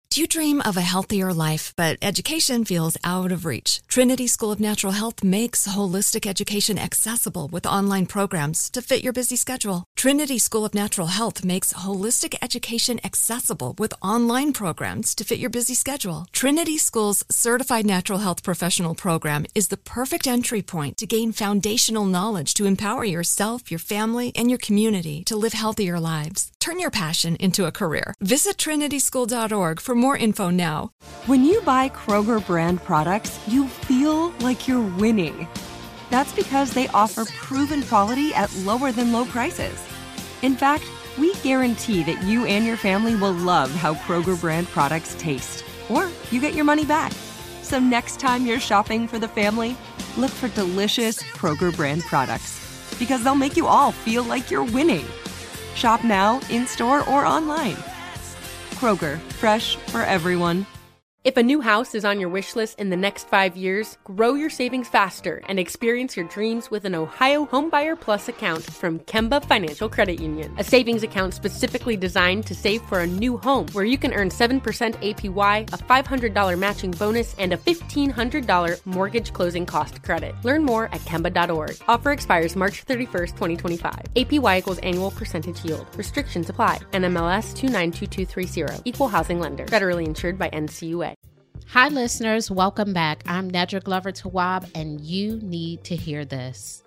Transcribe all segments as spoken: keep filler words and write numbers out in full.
Do you dream of a healthier life, but education feels out of reach? Trinity School of Natural Health makes holistic education accessible with online programs to fit your busy schedule. Trinity School of Natural Health makes holistic education accessible with online programs to fit your busy schedule. Trinity School's Certified Natural Health Professional Program is the perfect entry point to gain foundational knowledge to empower yourself, your family, and your community to live healthier lives. Turn your passion into a career. Visit trinity school dot org for more info now. When you buy Kroger brand products, you feel like you're winning. That's because they offer proven quality at lower than low prices. In fact, we guarantee that you and your family will love how Kroger brand products taste, or you get your money back. So next time you're shopping for the family, look for delicious Kroger brand products, because they'll make you all feel like you're winning. Shop now, in-store, or online. Kroger, fresh for everyone. If a new house is on your wish list in the next five years, grow your savings faster and experience your dreams with an Ohio Homebuyer Plus account from Kemba Financial Credit Union. A savings account specifically designed to save for a new home, where you can earn seven percent A P Y, a five hundred dollars matching bonus, and a fifteen hundred dollars mortgage closing cost credit. Learn more at kemba dot org. Offer expires March thirty-first, twenty twenty-five. A P Y equals annual percentage yield. Restrictions apply. N M L S two nine two two three zero. Equal housing lender. Federally insured by N C U A. Hi, listeners. Welcome back. I'm Nedra Glover Tawwab, and you need to hear this.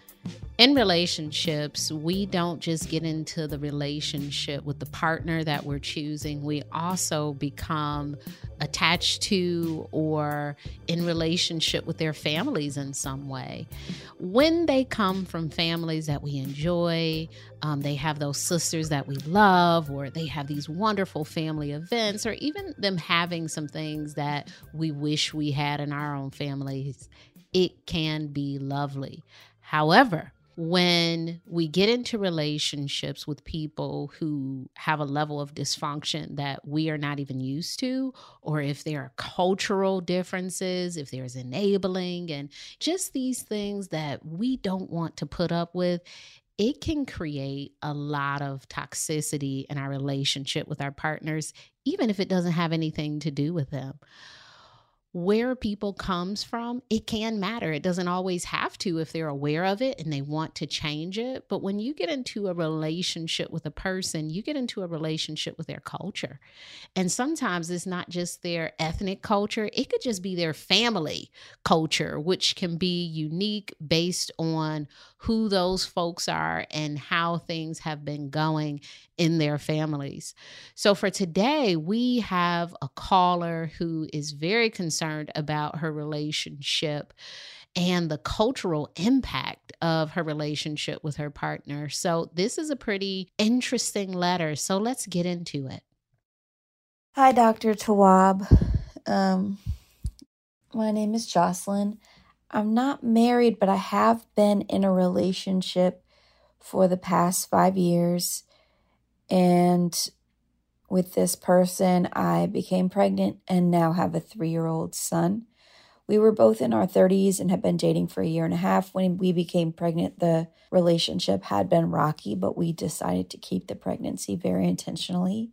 In relationships, we don't just get into the relationship with the partner that we're choosing. We also become attached to or in relationship with their families in some way. When they come from families that we enjoy, um, they have those sisters that we love, or they have these wonderful family events, or even them having some things that we wish we had in our own families, it can be lovely. However, when we get into relationships with people who have a level of dysfunction that we are not even used to, or if there are cultural differences, if there's enabling and just these things that we don't want to put up with, it can create a lot of toxicity in our relationship with our partners, even if it doesn't have anything to do with them. Where people comes from, it can matter. It doesn't always have to if they're aware of it and they want to change it. But when you get into a relationship with a person, you get into a relationship with their culture. And sometimes it's not just their ethnic culture. It could just be their family culture, which can be unique based on who those folks are and how things have been going in their families. So for today, we have a caller who is very concerned about her relationship and the cultural impact of her relationship with her partner. So this is a pretty interesting letter. So let's get into it. Hi, Doctor Tawwab. Um, my name is Jocelyn. I'm not married, but I have been in a relationship for the past five years. And with this person, I became pregnant and now have a three-year-old son. We were both in our thirties and had been dating for a year and a half. When we became pregnant, the relationship had been rocky, but we decided to keep the pregnancy very intentionally.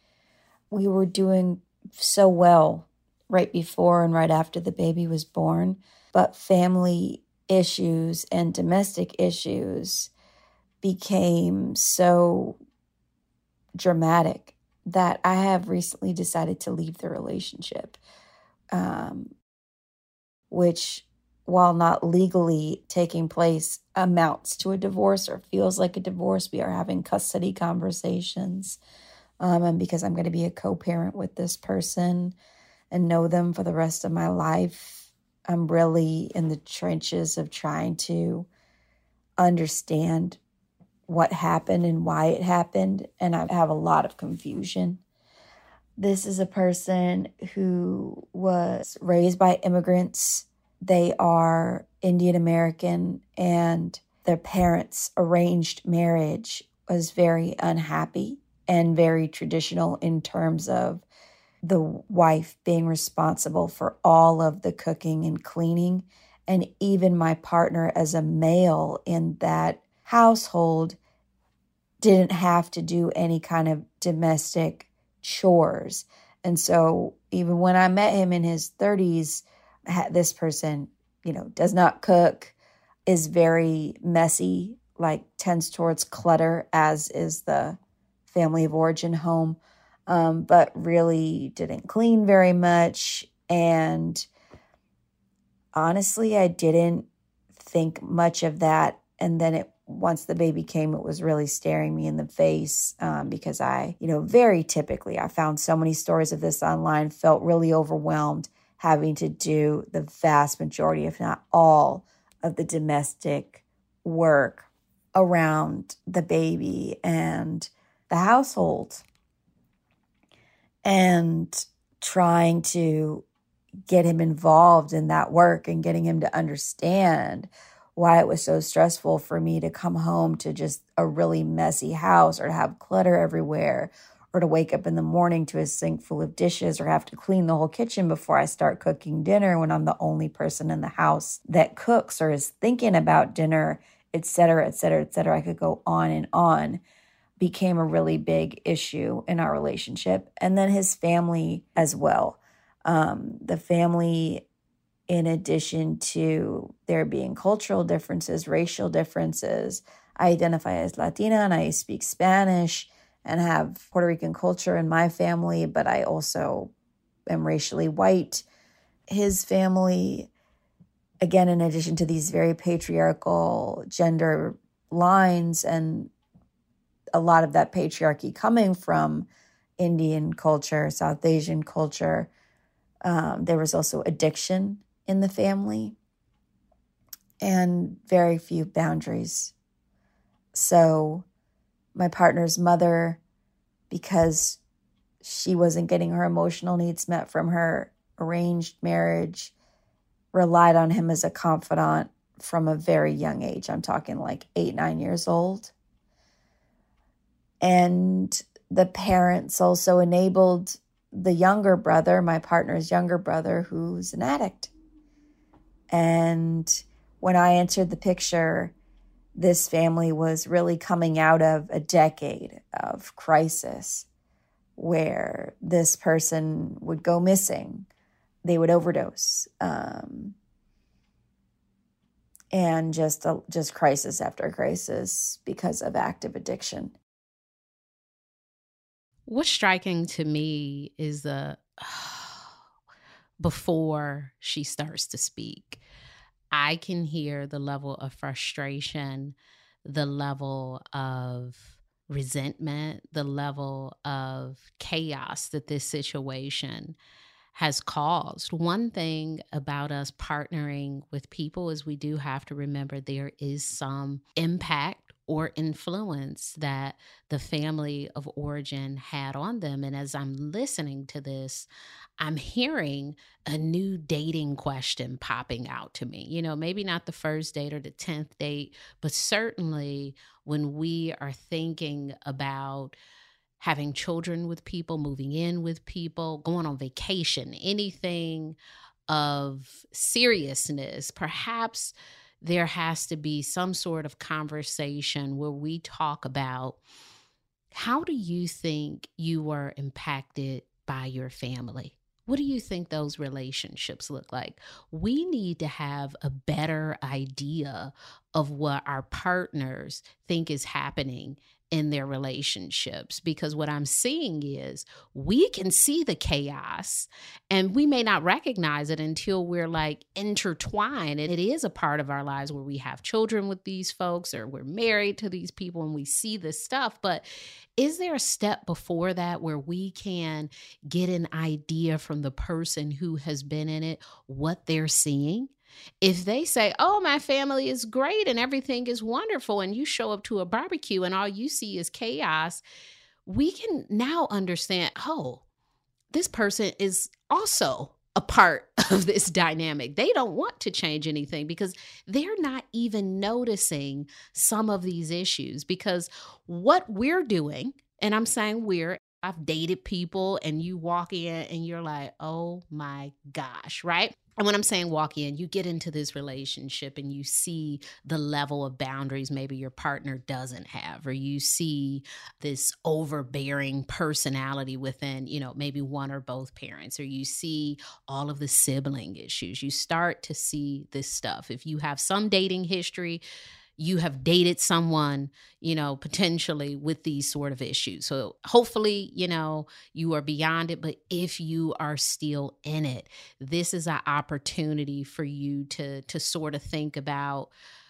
We were doing so well right before and right after the baby was born, but family issues and domestic issues became so dramatic that I have recently decided to leave the relationship, um, which, while not legally taking place, amounts to a divorce or feels like a divorce. We are having custody conversations, um, and because I'm going to be a co-parent with this person and know them for the rest of my life, I'm really in the trenches of trying to understand what happened and why it happened, and I have a lot of confusion. This is a person who was raised by immigrants. They are Indian American, and their parents' arranged marriage was very unhappy and very traditional in terms of the wife being responsible for all of the cooking and cleaning, and even my partner as a male in that household didn't have to do any kind of domestic chores. And so even when I met him in his thirties, this person, you know, does not cook, is very messy, like tends towards clutter, as is the family of origin home, um, but really didn't clean very much. And honestly, I didn't think much of that. And then it once the baby came, it was really staring me in the face um, because I, you know, very typically, I found so many stories of this online, felt really overwhelmed having to do the vast majority, if not all, of the domestic work around the baby and the household, and trying to get him involved in that work and getting him to understand why it was so stressful for me to come home to just a really messy house, or to have clutter everywhere, or to wake up in the morning to a sink full of dishes, or have to clean the whole kitchen before I start cooking dinner when I'm the only person in the house that cooks or is thinking about dinner, et cetera, et cetera, et cetera. I could go on and on. Became a really big issue in our relationship. And then his family as well. Um, the family, in addition to there being cultural differences, racial differences, I identify as Latina and I speak Spanish and have Puerto Rican culture in my family, but I also am racially white. His family, again, in addition to these very patriarchal gender lines and a lot of that patriarchy coming from Indian culture, South Asian culture, um, there was also addiction in the family and very few boundaries. So my partner's mother, because she wasn't getting her emotional needs met from her arranged marriage, relied on him as a confidant from a very young age. I'm talking like eight, nine years old. And the parents also enabled the younger brother, my partner's younger brother, who's an addict. And when I entered the picture, this family was really coming out of a decade of crisis where this person would go missing. They would overdose. Um, and just, uh, just crisis after crisis because of active addiction. What's striking to me is the oh, before she starts to speak, I can hear the level of frustration, the level of resentment, the level of chaos that this situation has caused. One thing about us partnering with people is we do have to remember there is some impact or influence that the family of origin had on them. And as I'm listening to this, I'm hearing a new dating question popping out to me. You know, maybe not the first date or the tenth date, but certainly when we are thinking about having children with people, moving in with people, going on vacation, anything of seriousness, perhaps there has to be some sort of conversation where we talk about, how do you think you were impacted by your family? What do you think those relationships look like? We need to have a better idea of what our partners think is happening in their relationships, because what I'm seeing is we can see the chaos and we may not recognize it until we're like intertwined. And it is a part of our lives where we have children with these folks or we're married to these people and we see this stuff. But is there a step before that where we can get an idea from the person who has been in it, what they're seeing? If they say, oh, my family is great and everything is wonderful, and you show up to a barbecue and all you see is chaos, we can now understand, oh, this person is also a part of this dynamic. They don't want to change anything because they're not even noticing some of these issues, because what we're doing, and I'm saying we're, I've dated people and you walk in and you're like, oh my gosh, right? And when I'm saying walk in, you get into this relationship and you see the level of boundaries maybe your partner doesn't have, or you see this overbearing personality within, you know, maybe one or both parents, or you see all of the sibling issues. You start to see this stuff. If you have some dating history, you have dated someone, you know, potentially with these sort of issues. So hopefully, you know, you are beyond it. But if you are still in it, this is an opportunity for you to, to sort of think about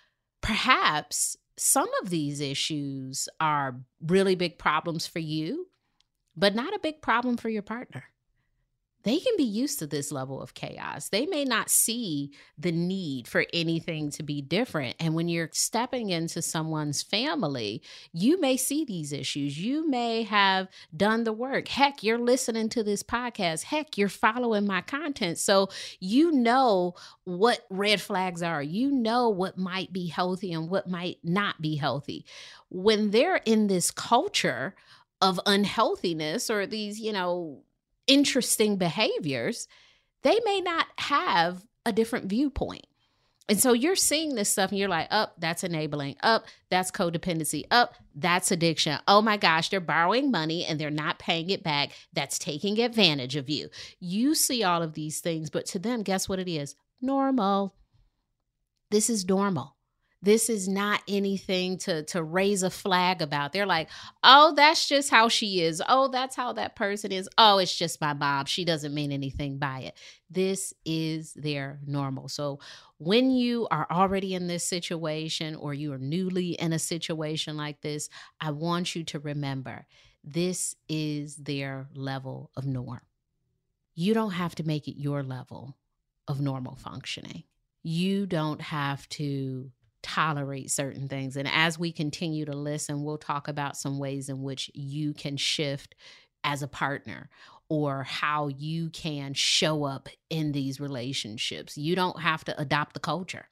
perhaps some of these issues are really big problems for you, but not a big problem for your partner. They can be used to this level of chaos. They may not see the need for anything to be different. And when you're stepping into someone's family, you may see these issues. You may have done the work. Heck, you're listening to this podcast. Heck, you're following my content. So you know what red flags are. You know what might be healthy and what might not be healthy. When they're in this culture of unhealthiness or these, you know, interesting behaviors, they may not have a different viewpoint. And so you're seeing this stuff and you're like, oh, that's enabling. Oh, that's codependency. Oh, that's addiction. Oh my gosh, they're borrowing money and they're not paying it back. That's taking advantage of you. You see all of these things, but to them, guess what it is? Normal. This is normal. This is not anything to, to raise a flag about. They're like, oh, that's just how she is. Oh, that's how that person is. Oh, it's just my mom. She doesn't mean anything by it. This is their normal. So when you are already in this situation or you are newly in a situation like this, I want you to remember this is their level of norm. You don't have to make it your level of normal functioning. You don't have to tolerate certain things. And as we continue to listen, we'll talk about some ways in which you can shift as a partner or how you can show up in these relationships. You don't have to adopt the culture.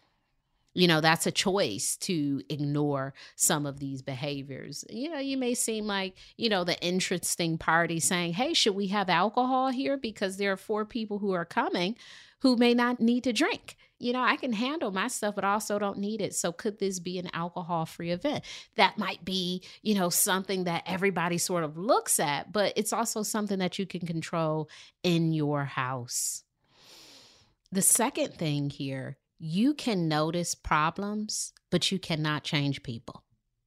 You know, that's a choice to ignore some of these behaviors. You know, you may seem like, you know, the interesting party saying, hey, should we have alcohol here? Because there are four people who are coming who may not need to drink. You know, I can handle my stuff, but also don't need it. So could this be an alcohol-free event? That might be, you know, something that everybody sort of looks at, but it's also something that you can control in your house. The second thing here, you can notice problems, but you cannot change people.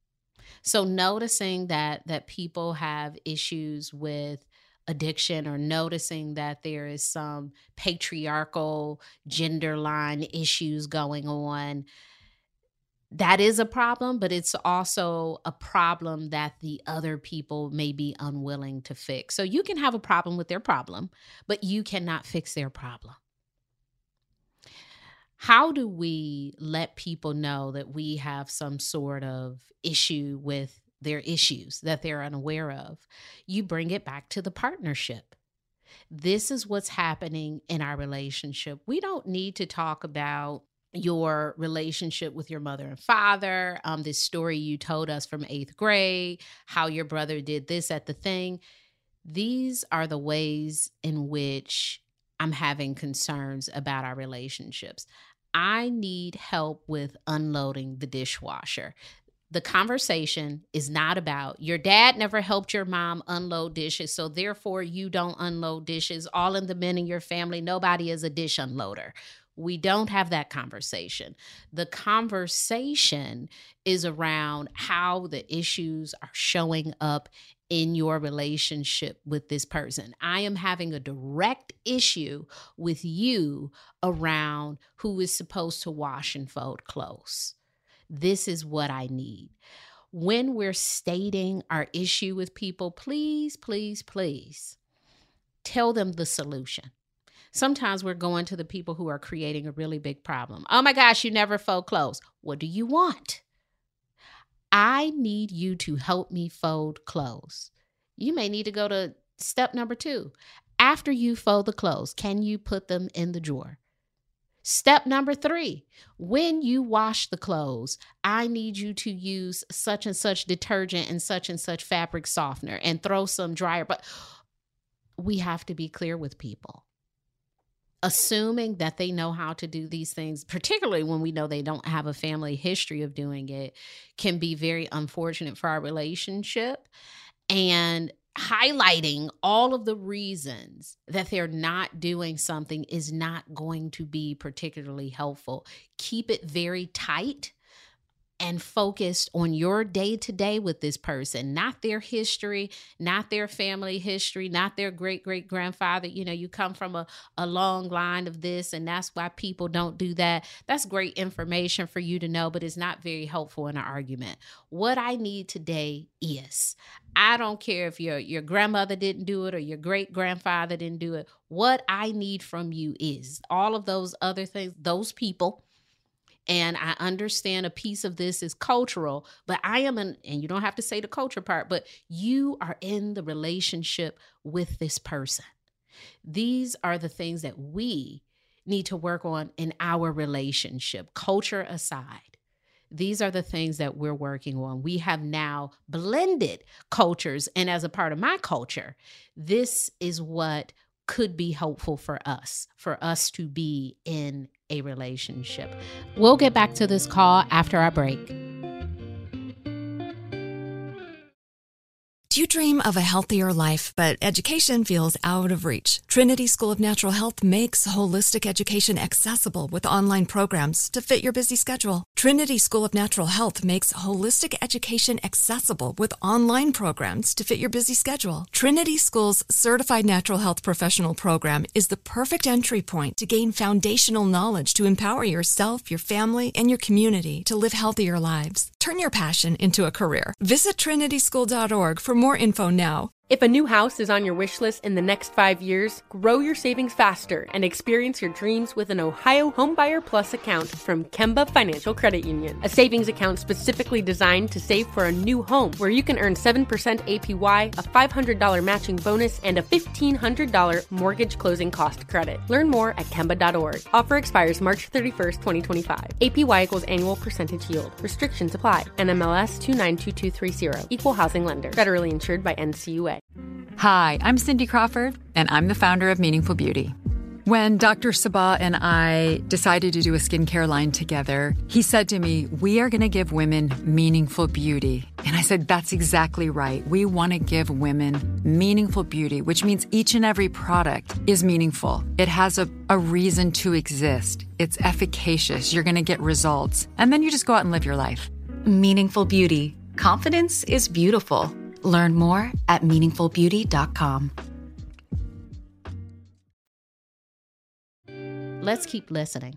So noticing that that people have issues with addiction or noticing that there is some patriarchal gender line issues going on, that is a problem, but it's also a problem that the other people may be unwilling to fix. So you can have a problem with their problem, but you cannot fix their problem. How do we let people know that we have some sort of issue with their issues that they're unaware of? You bring it back to the partnership. This is what's happening in our relationship. We don't need to talk about your relationship with your mother and father, um, this story you told us from eighth grade, how your brother did this at the thing. These are the ways in which I'm having concerns about our relationships. I need help with unloading the dishwasher. The conversation is not about your dad never helped your mom unload dishes, so therefore you don't unload dishes. All of the men in your family, nobody is a dish unloader. We don't have that conversation. The conversation is around how the issues are showing up in your relationship with this person. I am having a direct issue with you around who is supposed to wash and fold clothes. This is what I need. When we're stating our issue with people, please, please, please tell them the solution. Sometimes we're going to the people who are creating a really big problem. Oh my gosh, you never fold clothes. What do you want? I need you to help me fold clothes. You may need to go to step number two. After you fold the clothes, can you put them in the drawer? Step number three, when you wash the clothes, I need you to use such and such detergent and such and such fabric softener and throw some dryer. But we have to be clear with people. assuming that they know how to do these things, particularly when we know they don't have a family history of doing it, can be very unfortunate for our relationship. And highlighting all of the reasons that they're not doing something is not going to be particularly helpful. Keep it very tight and focused on your day-to-day with this person, not their history, not their family history, not their great-great-grandfather. You know, you come from a, a long line of this, and that's why people don't do that. That's great information for you to know, but it's not very helpful in an argument. What I need today is, I don't care if your, your grandmother didn't do it or your great-grandfather didn't do it. What I need from you is all of those other things, those people. And I understand a piece of this is cultural, but I am an, and you don't have to say the culture part, but you are in the relationship with this person. These are the things that we need to work on in our relationship, culture aside. These are the things that we're working on. We have now blended cultures. And as a part of my culture, this is what could be helpful for us, for us to be in a relationship. We'll get back to this call after our break. Do you dream of a healthier life, but education feels out of reach? Trinity School of Natural Health makes holistic education accessible with online programs to fit your busy schedule. Trinity School of Natural Health makes holistic education accessible with online programs to fit your busy schedule. Trinity School's Certified Natural Health Professional Program is the perfect entry point to gain foundational knowledge to empower yourself, your family, and your community to live healthier lives. Turn your passion into a career. Visit trinity school dot org for more info now. If a new house is on your wish list in the next five years, grow your savings faster and experience your dreams with an Ohio Homebuyer Plus account from Kemba Financial Credit Union. A savings account specifically designed to save for a new home, where you can earn seven percent A P Y, a five hundred dollars matching bonus, and a fifteen hundred dollars mortgage closing cost credit. Learn more at kemba dot org. Offer expires March thirty-first, twenty twenty-five. A P Y equals annual percentage yield. Restrictions apply. N M L S two nine two two three zero. Equal housing lender. Federally insured by N C U A. Hi, I'm Cindy Crawford, and I'm the founder of Meaningful Beauty. When Doctor Sabah and I decided to do a skincare line together, he said to me, we are going to give women meaningful beauty. And I said, that's exactly right. We want to give women meaningful beauty, which means each and every product is meaningful. It has a, a reason to exist. It's efficacious. You're going to get results. And then you just go out and live your life. Meaningful Beauty. Confidence is beautiful. Learn more at meaningful beauty dot com. Let's keep listening.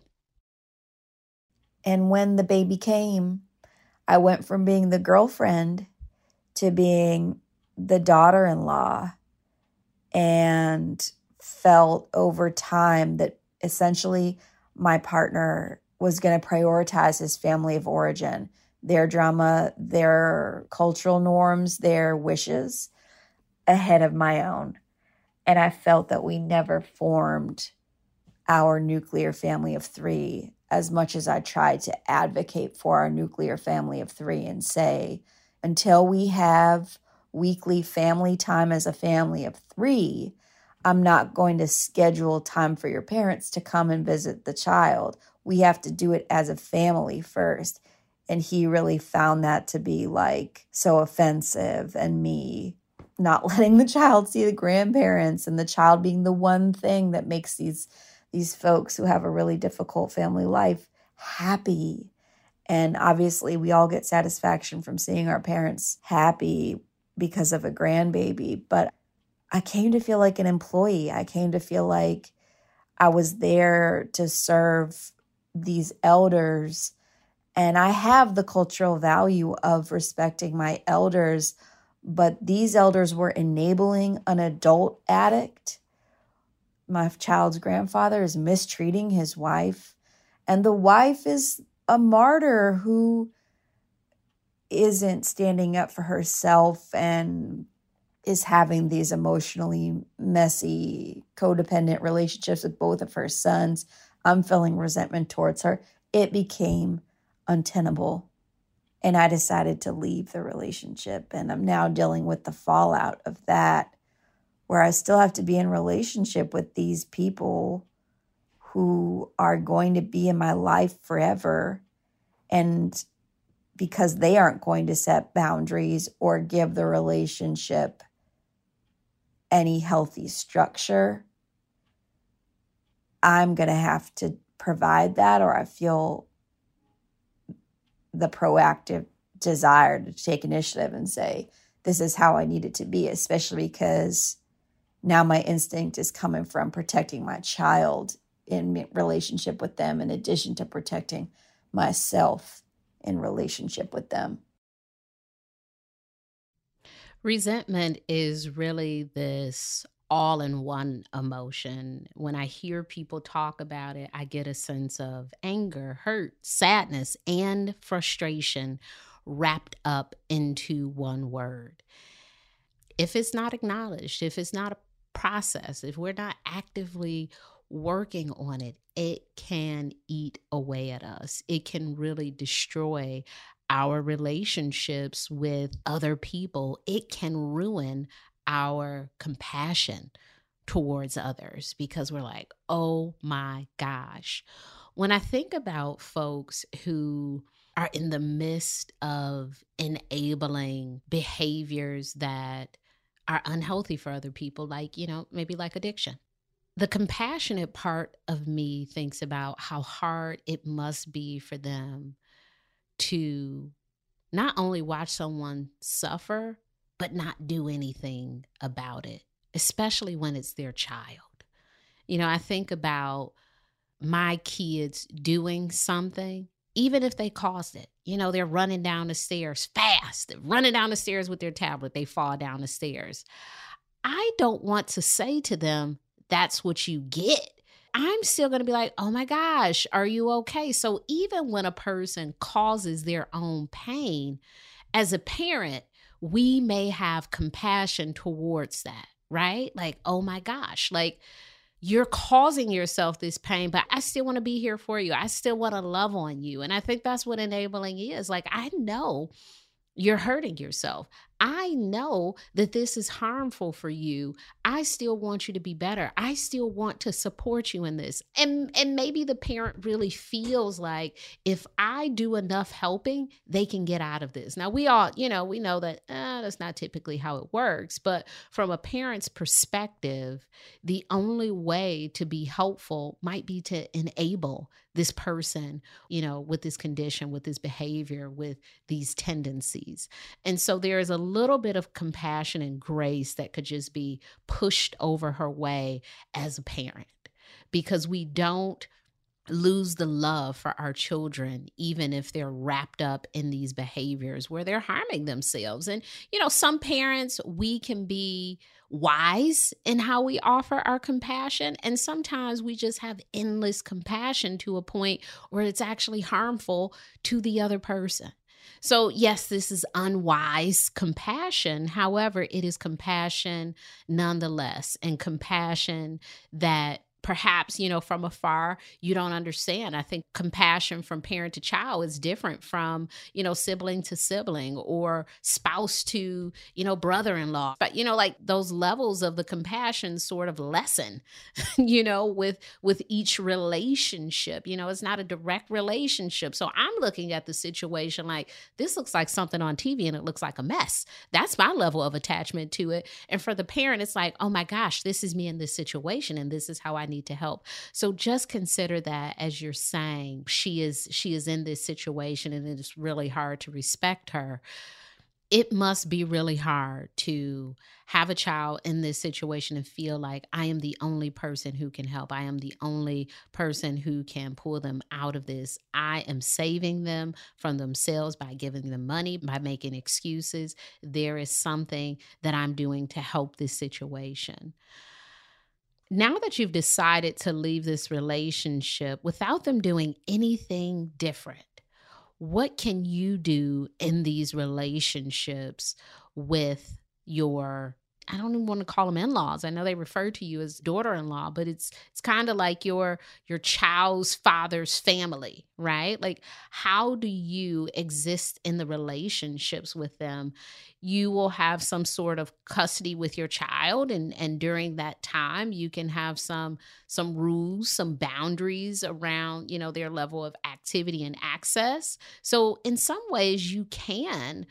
And when the baby came, I went from being the girlfriend to being the daughter-in-law, and felt over time that essentially my partner was going to prioritize his family of origin, their drama, their cultural norms, their wishes ahead of my own. And I felt that we never formed our nuclear family of three as much as I tried to advocate for our nuclear family of three and say, until we have weekly family time as a family of three, I'm not going to schedule time for your parents to come and visit the child. We have to do it as a family first. And he really found that to be like so offensive, and me not letting the child see the grandparents, and the child being the one thing that makes these, these folks who have a really difficult family life happy. And obviously we all get satisfaction from seeing our parents happy because of a grandbaby. But I came to feel like an employee. I came to feel like I was there to serve these elders. And I have the cultural value of respecting my elders, but these elders were enabling an adult addict. My child's grandfather is mistreating his wife, and the wife is a martyr who isn't standing up for herself and is having these emotionally messy, codependent relationships with both of her sons. I'm feeling resentment towards her. It became untenable. And I decided to leave the relationship. And I'm now dealing with the fallout of that, where I still have to be in relationship with these people who are going to be in my life forever. And because they aren't going to set boundaries or give the relationship any healthy structure, I'm going to have to provide that, or I feel the proactive desire to take initiative and say, this is how I need it to be, especially because now my instinct is coming from protecting my child in relationship with them, in addition to protecting myself in relationship with them. Resentment is really this all-in-one emotion. When I hear people talk about it, I get a sense of anger, hurt, sadness, and frustration wrapped up into one word. If it's not acknowledged, if it's not a process, if we're not actively working on it, it can eat away at us. It can really destroy our relationships with other people. It can ruin our compassion towards others because we're like, oh my gosh. When I think about folks who are in the midst of enabling behaviors that are unhealthy for other people, like, you know, maybe like addiction, the compassionate part of me thinks about how hard it must be for them to not only watch someone suffer, but not do anything about it, especially when it's their child. You know, I think about my kids doing something, even if they caused it. You know, they're running down the stairs fast, they're running down the stairs with their tablet, they fall down the stairs. I don't want to say to them, that's what you get. I'm still going to be like, oh my gosh, are you okay? So even when a person causes their own pain, as a parent, we may have compassion towards that, right? Like, oh my gosh, like you're causing yourself this pain, but I still want to be here for you. I still want to love on you. And I think that's what enabling is. Like, I know you're hurting yourself. I know that this is harmful for you. I still want you to be better. I still want to support you in this. And and maybe the parent really feels like if I do enough helping, they can get out of this. Now, we all, you know, we know that uh, that's not typically how it works. But from a parent's perspective, the only way to be helpful might be to enable this person, you know, with this condition, with this behavior, with these tendencies. And so there is a little bit of compassion and grace that could just be pushed over her way as a parent, because we don't lose the love for our children, even if they're wrapped up in these behaviors where they're harming themselves. And, you know, some parents, we can be wise in how we offer our compassion. And sometimes we just have endless compassion to a point where it's actually harmful to the other person. So yes, this is unwise compassion. However, it is compassion nonetheless, and compassion that perhaps, you know, from afar, you don't understand. I think compassion from parent to child is different from, you know, sibling to sibling or spouse to, you know, brother-in-law. But, you know, like those levels of the compassion sort of lessen, you know, with, with each relationship. You know, it's not a direct relationship. So I'm looking at the situation like, this looks like something on T V and it looks like a mess. That's my level of attachment to it. And for the parent, it's like, oh my gosh, this is me in this situation and this is how I need to help. So just consider that as you're saying she is she is in this situation and it is really hard to respect her. It must be really hard to have a child in this situation and feel like I am the only person who can help. I am the only person who can pull them out of this. I am saving them from themselves by giving them money, by making excuses. There is something that I'm doing to help this situation. Now that you've decided to leave this relationship without them doing anything different, what can you do in these relationships with your I don't even want to call them in-laws. I know they refer to you as daughter-in-law, but it's it's kind of like your your child's father's family, right? Like, how do you exist in the relationships with them? You will have some sort of custody with your child, and and during that time, you can have some some rules, some boundaries around, you know, their level of activity and access. So in some ways, you can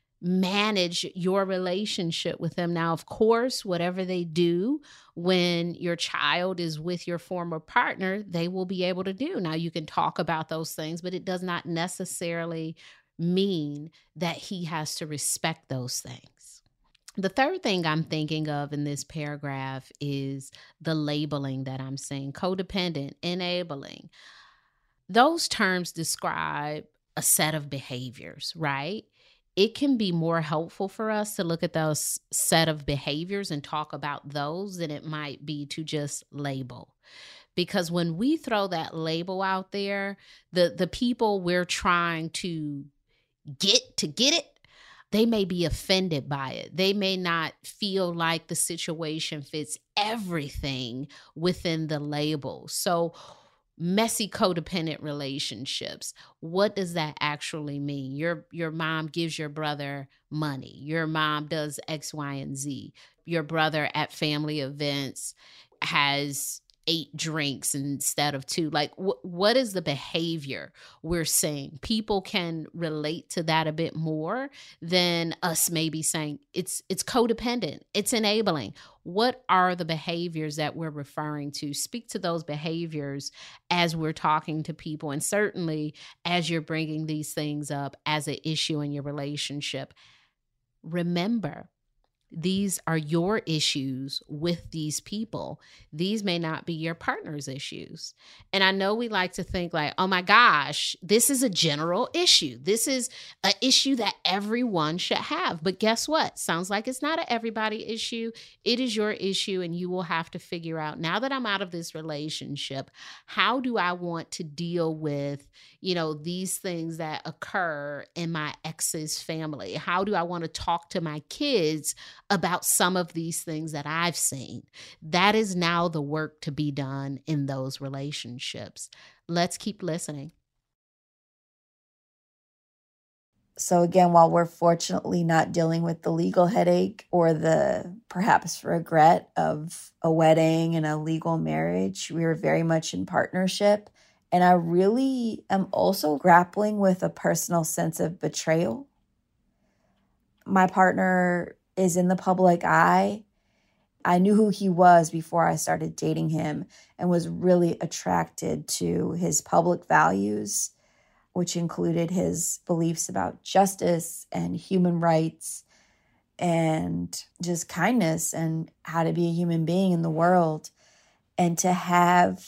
manage your relationship with them. Now, of course, whatever they do when your child is with your former partner, they will be able to do. Now, you can talk about those things, but it does not necessarily mean that he has to respect those things. The third thing I'm thinking of in this paragraph is the labeling that I'm saying: codependent, enabling. Those terms describe a set of behaviors, right? It can be more helpful for us to look at those set of behaviors and talk about those than it might be to just label. Because when we throw that label out there, the, the people we're trying to get to get it, they may be offended by it. They may not feel like the situation fits everything within the label. So messy codependent relationships. What does that actually mean? Your your mom gives your brother money. Your mom does X, Y, and Z. Your brother at family events has eight drinks instead of two. Like, wh- what is the behavior we're saying? People can relate to that a bit more than us maybe saying it's it's codependent, it's enabling. What are the behaviors that we're referring to? Speak to those behaviors as we're talking to people, and certainly as you're bringing these things up as an issue in your relationship. Remember, these are your issues with these people. These may not be your partner's issues. And I know we like to think like, oh my gosh, this is a general issue. This is an issue that everyone should have. But guess what? Sounds like it's not an everybody issue. It is your issue, and you will have to figure out, now that I'm out of this relationship, how do I want to deal with, you know, these things that occur in my ex's family? How do I want to talk to my kids about some of these things that I've seen? That is now the work to be done in those relationships. Let's keep listening. So again, while we're fortunately not dealing with the legal headache or the perhaps regret of a wedding and a legal marriage, we are very much in partnership. And I really am also grappling with a personal sense of betrayal. My partner is in the public eye. I knew who he was before I started dating him and was really attracted to his public values, which included his beliefs about justice and human rights and just kindness and how to be a human being in the world. And to have,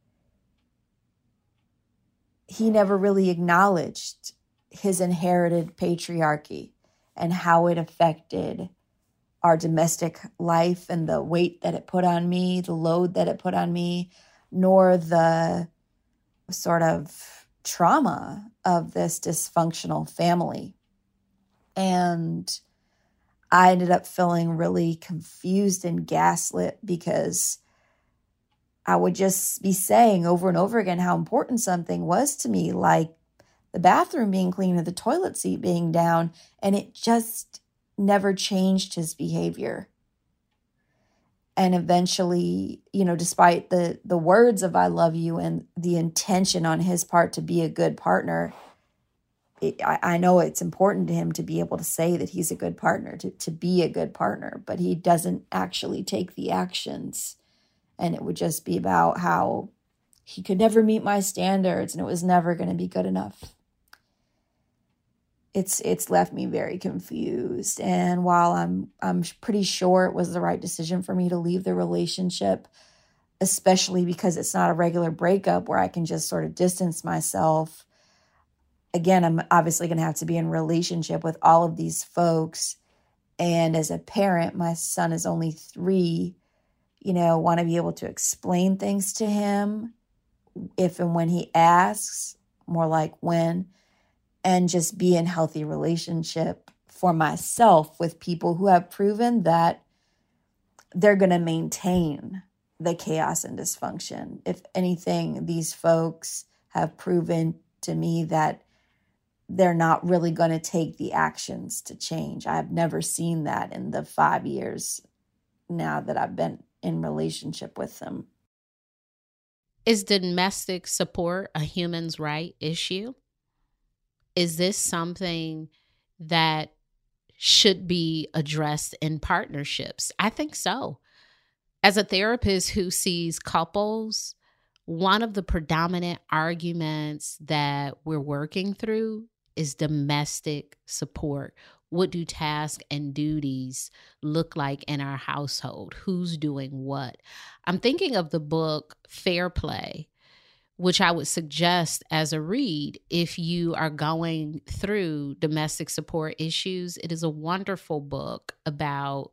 he never really acknowledged his inherited patriarchy and how it affected our domestic life and the weight that it put on me, the load that it put on me, nor the sort of trauma of this dysfunctional family. And I ended up feeling really confused and gaslit because I would just be saying over and over again how important something was to me, like the bathroom being clean or the toilet seat being down, and it just never changed his behavior. And eventually, you know, despite the the words of I love you and the intention on his part to be a good partner, it, I, I know it's important to him to be able to say that he's a good partner, to, to be a good partner, but he doesn't actually take the actions. And it would just be about how he could never meet my standards and it was never going to be good enough. It's it's left me very confused. And while I'm I'm pretty sure it was the right decision for me to leave the relationship, especially because it's not a regular breakup where I can just sort of distance myself. Again, I'm obviously going to have to be in relationship with all of these folks. And as a parent, my son is only three, you know, want to be able to explain things to him if and when he asks, more like when, and just be in healthy relationship for myself with people who have proven that they're going to maintain the chaos and dysfunction. If anything, these folks have proven to me that they're not really going to take the actions to change. I've never seen that in the five years now that I've been in relationship with them. Is domestic support a human's right issue? Is this something that should be addressed in partnerships? I think so. As a therapist who sees couples, one of the predominant arguments that we're working through is domestic support. What do tasks and duties look like in our household? Who's doing what? I'm thinking of the book Fair Play, which I would suggest as a read if you are going through domestic support issues. It is a wonderful book about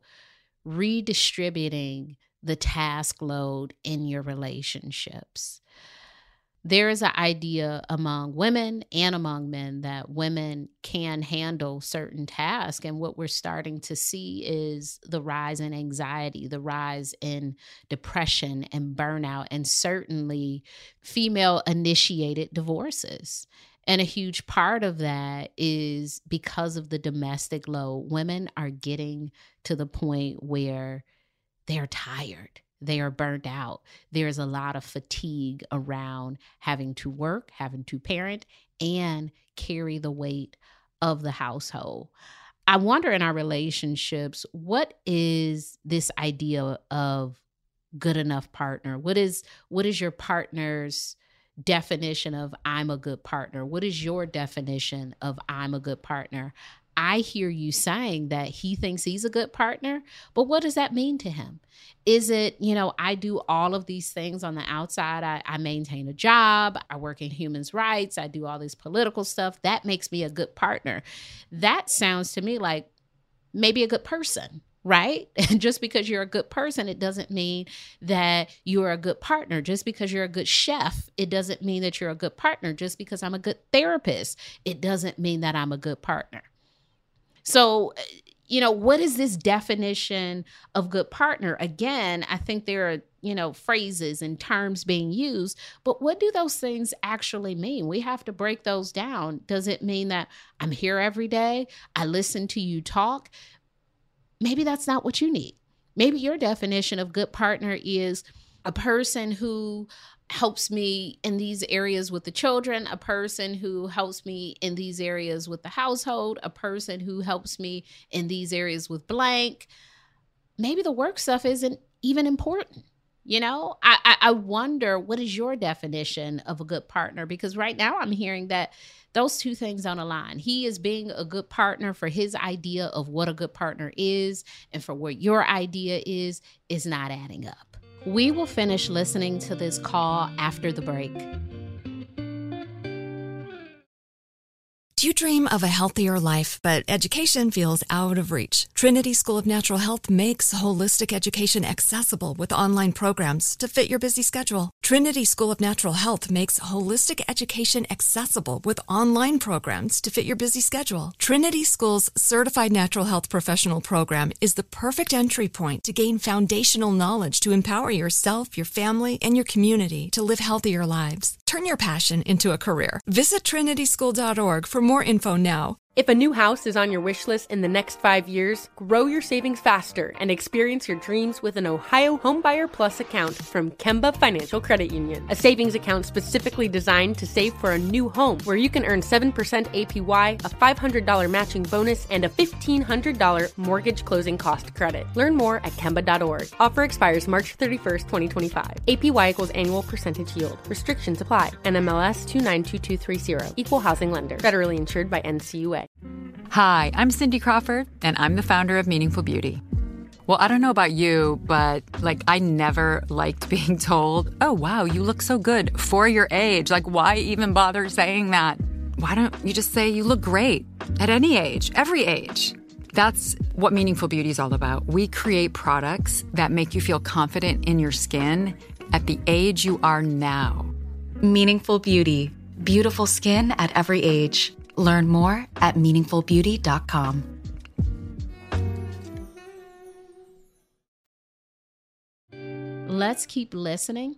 redistributing the task load in your relationships. There is an idea among women and among men that women can handle certain tasks. And what we're starting to see is the rise in anxiety, the rise in depression and burnout, and certainly female-initiated divorces. And a huge part of that is because of the domestic load. Women are getting to the point where they're tired. They are burnt out. There's a lot of fatigue around having to work, having to parent, and carry the weight of the household. I wonder in our relationships, what is this idea of good enough partner? What is what is your partner's definition of I'm a good partner? What is your definition of I'm a good partner? I hear you saying that he thinks he's a good partner, but what does that mean to him? Is it, you know, I do all of these things on the outside. I, I maintain a job. I work in human rights. I do all this political stuff. That makes me a good partner. That sounds to me like maybe a good person, right? And just because you're a good person, it doesn't mean that you're a good partner. Just because you're a good chef, it doesn't mean that you're a good partner. Just because I'm a good therapist, it doesn't mean that I'm a good partner. So, you know, what is this definition of good partner? Again, I think there are, you know, phrases and terms being used, but what do those things actually mean? We have to break those down. Does it mean that I'm here every day? I listen to you talk? Maybe that's not what you need. Maybe your definition of good partner is a person who helps me in these areas with the children, a person who helps me in these areas with the household, a person who helps me in these areas with blank. Maybe the work stuff isn't even important. You know, I, I, I wonder, what is your definition of a good partner? Because right now I'm hearing that those two things don't align. He is being a good partner for his idea of what a good partner is, and for what your idea is, is not adding up. We will finish listening to this call after the break. Do you dream of a healthier life, but education feels out of reach? Trinity School of Natural Health makes holistic education accessible with online programs to fit your busy schedule. Trinity School of Natural Health makes holistic education accessible with online programs to fit your busy schedule. Trinity School's Certified Natural Health Professional Program is the perfect entry point to gain foundational knowledge to empower yourself, your family, and your community to live healthier lives. Turn your passion into a career. Visit trinity school dot org for more info now. If a new house is on your wish list in the next five years, grow your savings faster and experience your dreams with an Ohio Homebuyer Plus account from Kemba Financial Credit Union. A savings account specifically designed to save for a new home, where you can earn seven percent A P Y, a five hundred dollars matching bonus, and a fifteen hundred dollars mortgage closing cost credit. Learn more at kemba dot org. Offer expires March thirty-first, twenty twenty-five. A P Y equals annual percentage yield. Restrictions apply. N M L S two nine two two three zero. Equal housing lender. Federally insured by N C U A. Hi, I'm Cindy Crawford, and I'm the founder of Meaningful Beauty. Well, I don't know about you, but like I never liked being told, oh, wow, you look so good for your age. Like, why even bother saying that? Why don't you just say you look great at any age, every age? That's what Meaningful Beauty is all about. We create products that make you feel confident in your skin at the age you are now. Meaningful Beauty. Beautiful skin at every age. Learn more at meaningful beauty dot com. Let's keep listening.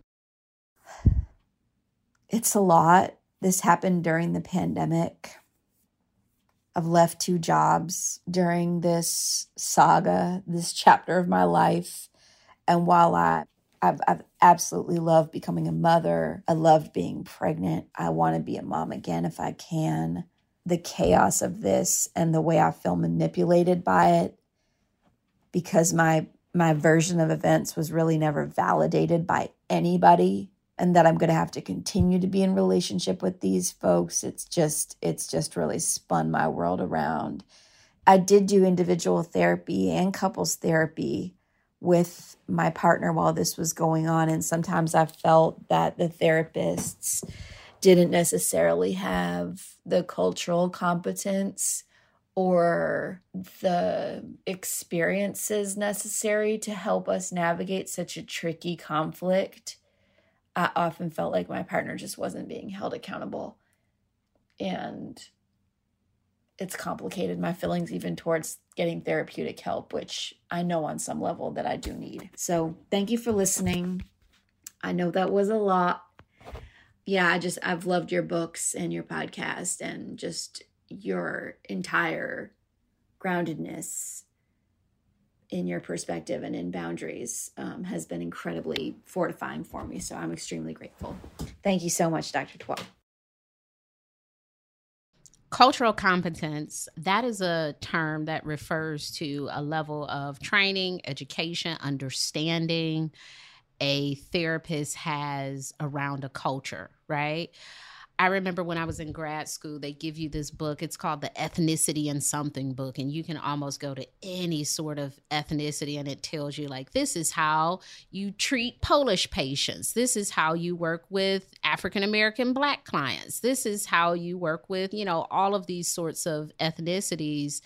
It's a lot. This happened during the pandemic. I've left two jobs during this saga, this chapter of my life. And while I, I've, I've absolutely loved becoming a mother, I loved being pregnant. I want to be a mom again if I can. The chaos of this and the way I feel manipulated by it, because my my version of events was really never validated by anybody, and that I'm going to have to continue to be in relationship with these folks. It's just, it's just really spun my world around. I did do individual therapy and couples therapy with my partner while this was going on. And sometimes I felt that the therapists didn't necessarily have the cultural competence or the experiences necessary to help us navigate such a tricky conflict. I often felt like my partner just wasn't being held accountable. And it's complicated my feelings even towards getting therapeutic help, which I know on some level that I do need. So thank you for listening. I know that was a lot. Yeah, I just, I've loved your books and your podcast and just your entire groundedness in your perspective and in boundaries um, has been incredibly fortifying for me. So I'm extremely grateful. Thank you so much, Doctor Twab. Cultural competence, that is a term that refers to a level of training, education, understanding a therapist has around a culture, right? I remember when I was in grad school, they give you this book. It's called the Ethnicity in Something book. And you can almost go to any sort of ethnicity and it tells you like, this is how you treat Polish patients. This is how you work with African-American Black clients. This is how you work with, you know, all of these sorts of ethnicities.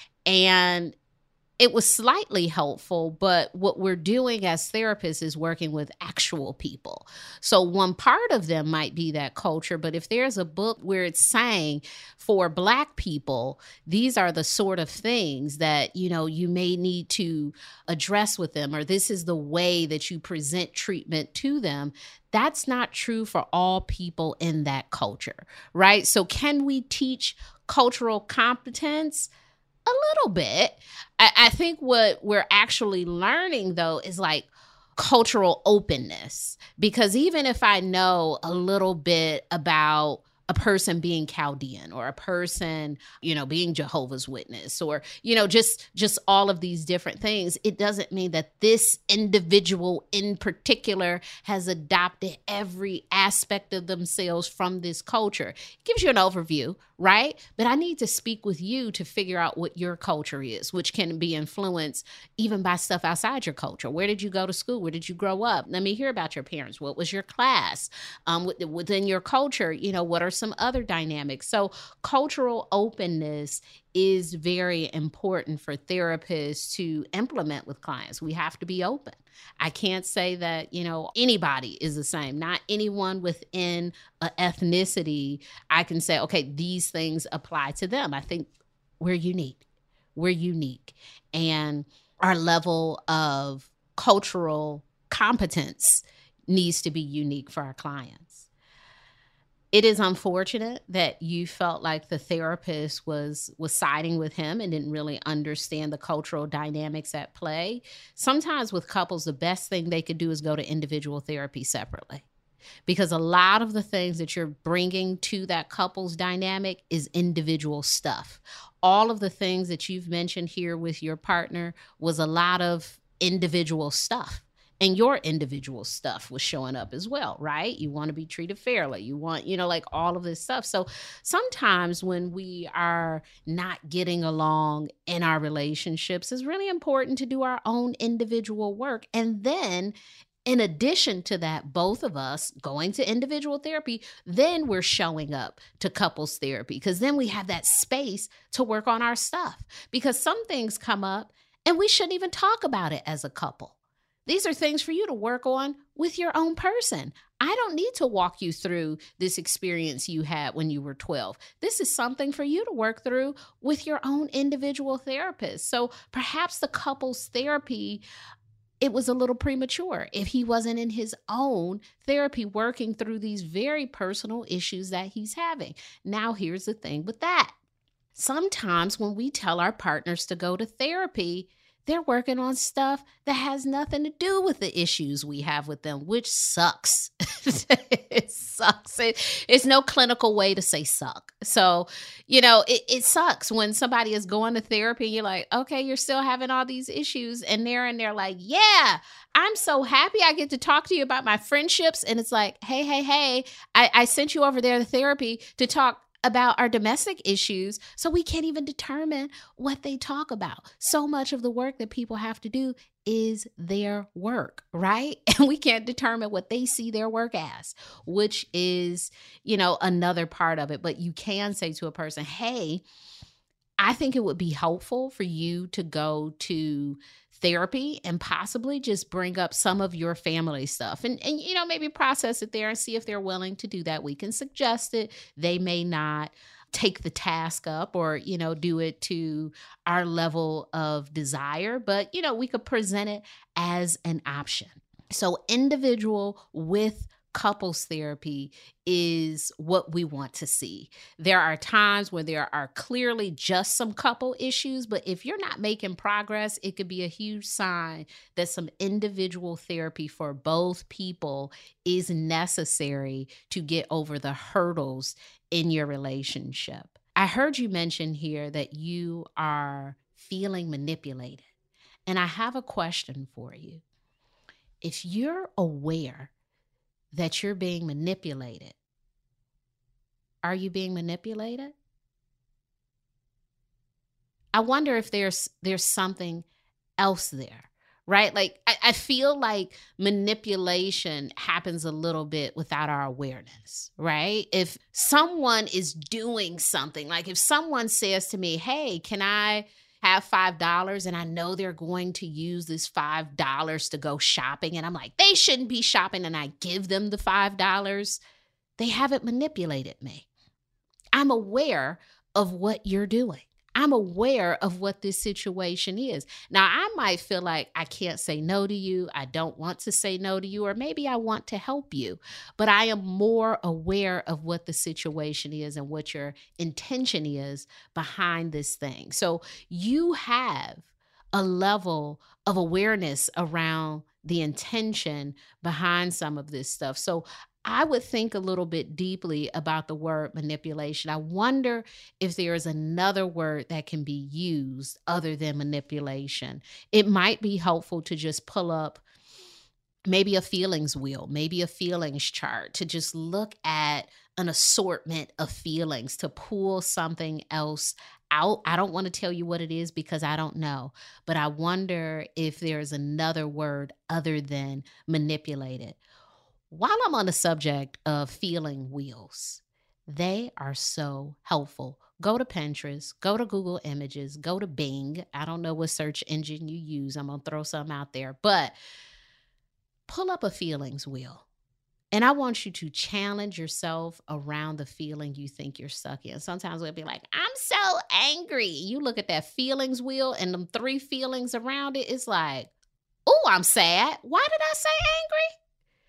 And it was slightly helpful, but what we're doing as therapists is working with actual people. So one part of them might be that culture, but if there's a book where it's saying for Black people, these are the sort of things that, you know, you may need to address with them, or this is the way that you present treatment to them, that's not true for all people in that culture, right? So can we teach cultural competence? A little bit. I, I think what we're actually learning, though, is like cultural openness. Because even if I know a little bit about a person being Chaldean or a person, you know, being Jehovah's Witness or, you know, just just all of these different things, it doesn't mean that this individual in particular has adopted every aspect of themselves from this culture. It gives you an overview, right? But I need to speak with you to figure out what your culture is, which can be influenced even by stuff outside your culture. Where did you go to school? Where did you grow up? Let me hear about your parents. What was your class? Um, within your culture, you know, what are some other dynamics? So cultural openness is very important for therapists to implement with clients. We have to be open. I can't say that, you know, anybody is the same. Not anyone within an ethnicity, I can say, okay, these things apply to them. I think we're unique. We're unique. And our level of cultural competence needs to be unique for our clients. It is unfortunate that you felt like the therapist was was siding with him and didn't really understand the cultural dynamics at play. Sometimes with couples, the best thing they could do is go to individual therapy separately, because a lot of the things that you're bringing to that couple's dynamic is individual stuff. All of the things that you've mentioned here with your partner was a lot of individual stuff. And your individual stuff was showing up as well, right? You want to be treated fairly. You want, you know, like all of this stuff. So sometimes when we are not getting along in our relationships, it's really important to do our own individual work. And then in addition to that, both of us going to individual therapy, then we're showing up to couples therapy, because then we have that space to work on our stuff, because some things come up and we shouldn't even talk about it as a couple. These are things for you to work on with your own person. I don't need to walk you through this experience you had when you were twelve. This is something for you to work through with your own individual therapist. So perhaps the couples therapy it was a little premature if he wasn't in his own therapy working through these very personal issues that he's having. Now, here's the thing with that. Sometimes when we tell our partners to go to therapy, they're working on stuff that has nothing to do with the issues we have with them, which sucks. It sucks. It, it's no clinical way to say suck. So, you know, it, it sucks when somebody is going to therapy and you're like, okay, you're still having all these issues. And they're and they're like, yeah, I'm so happy I get to talk to you about my friendships. And it's like, hey, hey, hey, I, I sent you over there to therapy to talk about our domestic issues, so we can't even determine what they talk about. So much of the work that people have to do is their work, right? And we can't determine what they see their work as, which is, you know, another part of it. But you can say to a person, hey, I think it would be helpful for you to go to therapy and possibly just bring up some of your family stuff and, and, you know, maybe process it there and see if they're willing to do that. We can suggest it. They may not take the task up or, you know, do it to our level of desire, but, you know, we could present it as an option. So individual with couples therapy is what we want to see. There are times where there are clearly just some couple issues, but if you're not making progress, it could be a huge sign that some individual therapy for both people is necessary to get over the hurdles in your relationship. I heard you mention here that you are feeling manipulated, and I have a question for you. If you're aware that you're being manipulated, are you being manipulated? I wonder if there's there's something else there, right? Like I, I feel like manipulation happens a little bit without our awareness, right? If someone is doing something, like if someone says to me, hey, can I have five dollars, and I know they're going to use this five dollars to go shopping, and I'm like, they shouldn't be shopping, and I give them the five dollars, they haven't manipulated me. I'm aware of what you're doing. I'm aware of what this situation is. Now, I might feel like I can't say no to you. I don't want to say no to you, or maybe I want to help you, but I am more aware of what the situation is and what your intention is behind this thing. So you have a level of awareness around the intention behind some of this stuff. So I would think a little bit deeply about the word manipulation. I wonder if there is another word that can be used other than manipulation. It might be helpful to just pull up maybe a feelings wheel, maybe a feelings chart, to just look at an assortment of feelings, to pull something else out. I don't want to tell you what it is because I don't know, but I wonder if there's another word other than manipulated. While I'm on the subject of feeling wheels, they are so helpful. Go to Pinterest, go to Google Images, go to Bing. I don't know what search engine you use. I'm going to throw some out there, but pull up a feelings wheel. And I want you to challenge yourself around the feeling you think you're stuck in. Sometimes we'll be like, I'm so angry. You look at that feelings wheel and them three feelings around it. It's like, oh, I'm sad. Why did I say angry?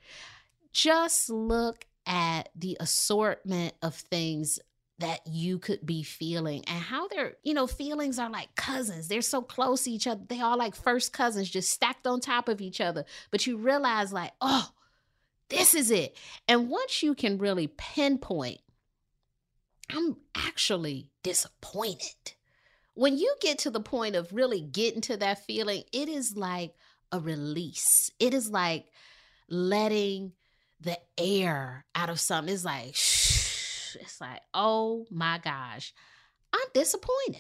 Just look at the assortment of things that you could be feeling and how they're, you know, feelings are like cousins. They're so close to each other. They are like first cousins just stacked on top of each other. But you realize like, oh, this is it. And once you can really pinpoint, I'm actually disappointed. When you get to the point of really getting to that feeling, it is like a release. It is like letting the air out of something. Is like, shh. It's like, oh my gosh, I'm disappointed.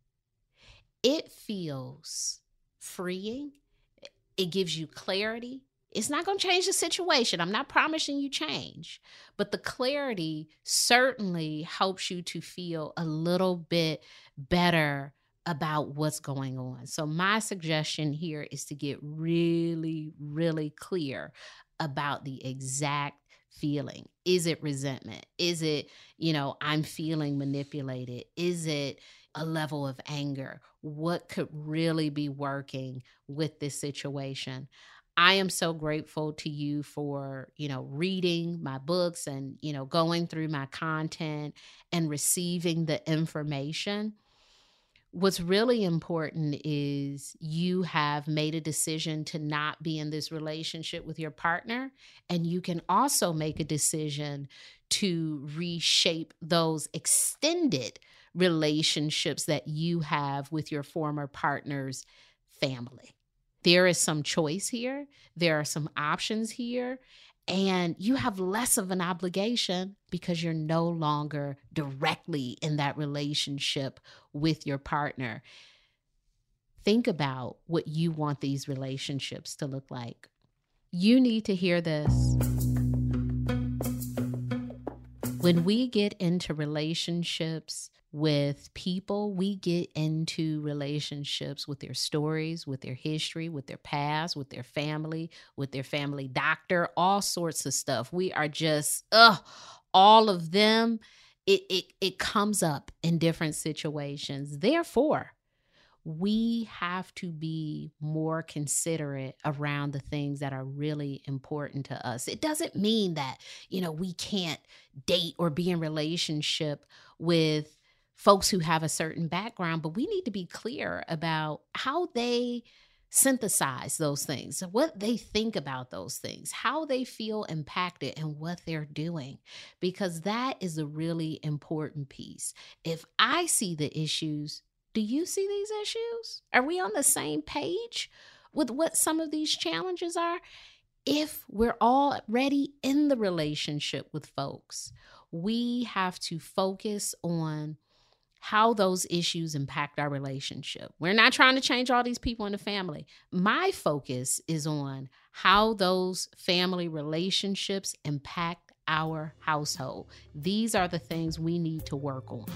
It feels freeing. It gives you clarity. It's not going to change the situation. I'm not promising you change, but the clarity certainly helps you to feel a little bit better about what's going on. So my suggestion here is to get really, really clear about the exact feeling? Is it resentment? Is it, you know, I'm feeling manipulated? Is it a level of anger? What could really be working with this situation? I am so grateful to you for, you know, reading my books and, you know, going through my content and receiving the information. What's really important is you have made a decision to not be in this relationship with your partner, and you can also make a decision to reshape those extended relationships that you have with your former partner's family. There is some choice here. There are some options here. And you have less of an obligation because you're no longer directly in that relationship with your partner. Think about what you want these relationships to look like. You need to hear this. When we get into relationships with people, we get into relationships with their stories, with their history, with their past, with their family, with their family doctor, all sorts of stuff. We are just, ugh, all of them. It, it, it comes up in different situations. Therefore, we have to be more considerate around the things that are really important to us. It doesn't mean that, you know, we can't date or be in relationship with folks who have a certain background, but we need to be clear about how they synthesize those things, what they think about those things, how they feel impacted, and what they're doing, because that is a really important piece. If I see the issues, do you see these issues? Are we on the same page with what some of these challenges are? If we're already in the relationship with folks, we have to focus on how those issues impact our relationship. We're not trying to change all these people in the family. My focus is on how those family relationships impact our household. These are the things we need to work on.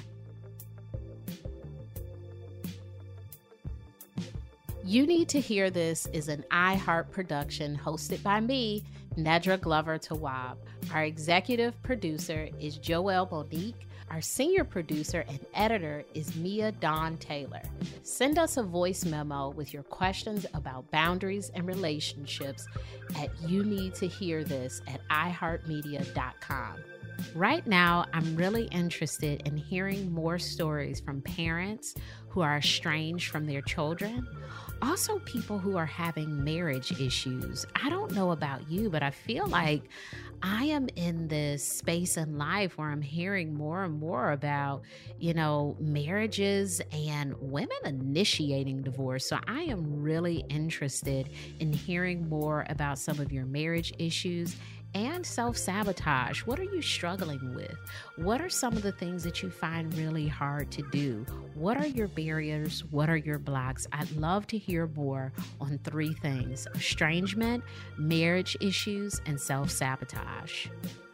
You Need to Hear This is an iHeart production hosted by me, Nedra Glover Tawwab. Our executive producer is Joelle Monique. Our senior producer and editor is Mia Dawn Taylor. Send us a voice memo with your questions about boundaries and relationships at you need to hear this at i heart media dot com. Right now, I'm really interested in hearing more stories from parents who are estranged from their children. Also, people who are having marriage issues. I don't know about you, but I feel like I am in this space in life where I'm hearing more and more about, you know, marriages and women initiating divorce. So I am really interested in hearing more about some of your marriage issues and self-sabotage. What are you struggling with? What are some of the things that you find really hard to do? What are your barriers? What are your blocks? I'd love to hear more on three things: estrangement, marriage issues, and self-sabotage.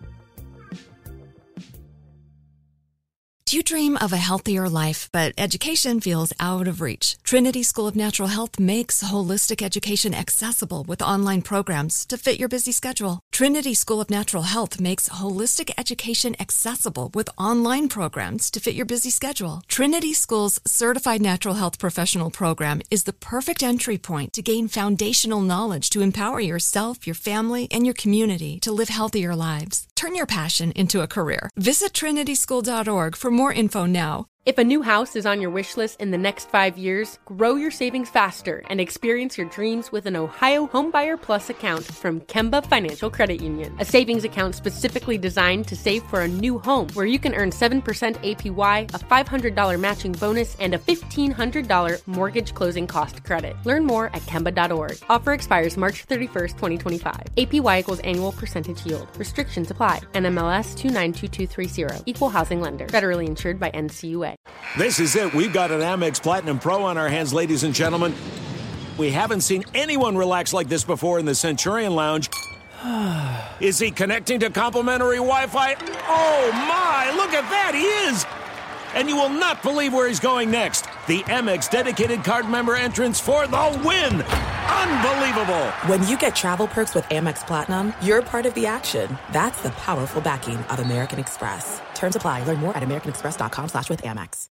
Do you dream of a healthier life, but education feels out of reach? Trinity School of Natural Health makes holistic education accessible with online programs to fit your busy schedule. Trinity School of Natural Health makes holistic education accessible with online programs to fit your busy schedule. Trinity School's Certified Natural Health Professional Program is the perfect entry point to gain foundational knowledge to empower yourself, your family, and your community to live healthier lives. Turn your passion into a career. Visit trinity school dot org for more info now. If a new house is on your wish list in the next five years, grow your savings faster and experience your dreams with an Ohio Homebuyer Plus account from Kemba Financial Credit Union. A savings account specifically designed to save for a new home, where you can earn seven percent A P Y, a five hundred dollars matching bonus, and a fifteen hundred dollars mortgage closing cost credit. Learn more at kemba dot org. Offer expires March thirty-first, twenty twenty-five. A P Y equals annual percentage yield. Restrictions apply. N M L S two nine two two three zero. Equal housing lender. Federally insured by N C U A. This is it. We've got an Amex Platinum Pro on our hands, ladies and gentlemen. We haven't seen anyone relax like this before in the Centurion Lounge. Is he connecting to complimentary Wi-Fi? Oh, my. Look at that. He is. And you will not believe where he's going next. the Amex dedicated card member entrance for the win. Unbelievable. When you get travel perks with Amex Platinum, you're part of the action. That's the powerful backing of American Express. Terms apply. Learn more at americanexpress.com slash with Amex.